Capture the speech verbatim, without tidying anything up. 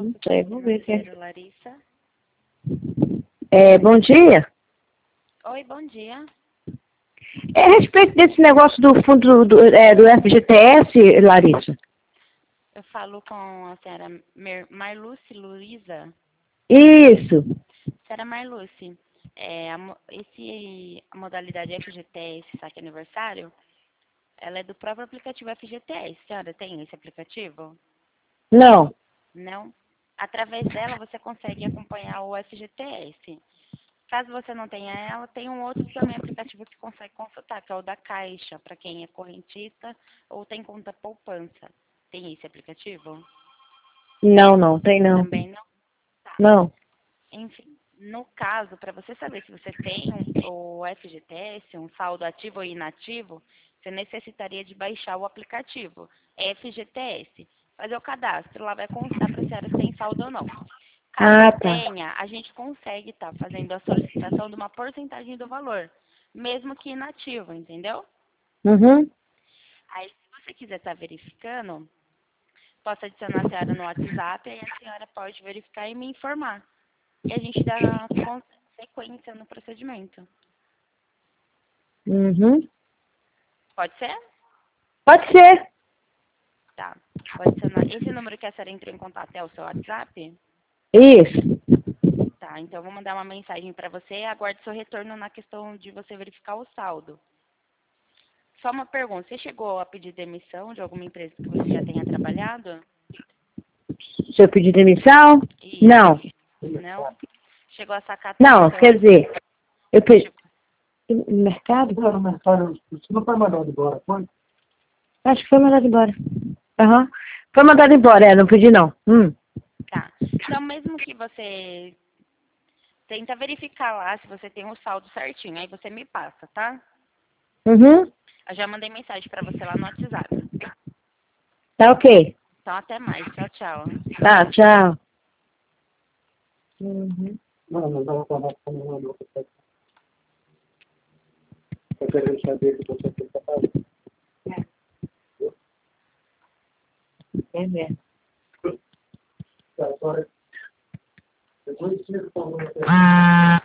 Não sei, vamos ver se é. Larissa. É, bom dia. Oi, bom dia. É a respeito desse negócio do fundo do, é, do F G T S, Larissa. Eu falo com a senhora Mer Marluce Luiza. Isso. Senhora Marluce, é, a, mo- esse, a modalidade F G T S, saque aniversário, ela é do próprio aplicativo F G T S. A senhora tem esse aplicativo? Não. Não? Através dela você consegue acompanhar o F G T S. Caso você não tenha ela, tem um outro também aplicativo que consegue consultar, que é o da Caixa, para quem é correntista ou tem conta poupança. Tem esse aplicativo? Não, não, tem não. Também não? Tá. Não. Enfim, no caso, para você saber se você tem um, o F G T S, um saldo ativo ou inativo, você necessitaria de baixar o aplicativo F G T S. Fazer o cadastro, lá vai constar para a senhora se tem saldo ou não. Caso Ah, tá. tenha, a gente consegue estar fazendo a solicitação de uma porcentagem do valor, mesmo que inativo, entendeu? Uhum. Aí, se você quiser estar verificando, posso adicionar a senhora no WhatsApp, aí a senhora pode verificar e me informar. E a gente dá con- sequência no procedimento. Uhum. Pode ser? Pode ser. Tá. Vou adicionar. Esse número que a senhora entrou em contato é o seu WhatsApp? Isso. Tá, então eu vou mandar uma mensagem para você e aguardo seu retorno na questão de você verificar o saldo. Só uma pergunta, você chegou a pedir demissão de alguma empresa que você já tenha trabalhado? Se eu pedir demissão? Isso. Não. Não? Chegou a sacar todo o Não, seu... quer dizer, eu pedi. Chegou. No mercado? Não, no mercado. Você não foi mandado embora, foi? Acho que foi mandado embora. Aham. Foi mandado embora, é, não pedi não. Hum. Tá. Então, mesmo que você tenta verificar lá se você tem o saldo certinho, aí você me passa, tá? Uhum. Eu já mandei mensagem para você lá no WhatsApp. Tá ok. Então, até mais. Tchau, tchau. Tá, tchau. Uhum. Não, não dá pra falar como uma outra coisa. Eu quero saber se você tem que fazer. É mesmo. Agora, depois você falou.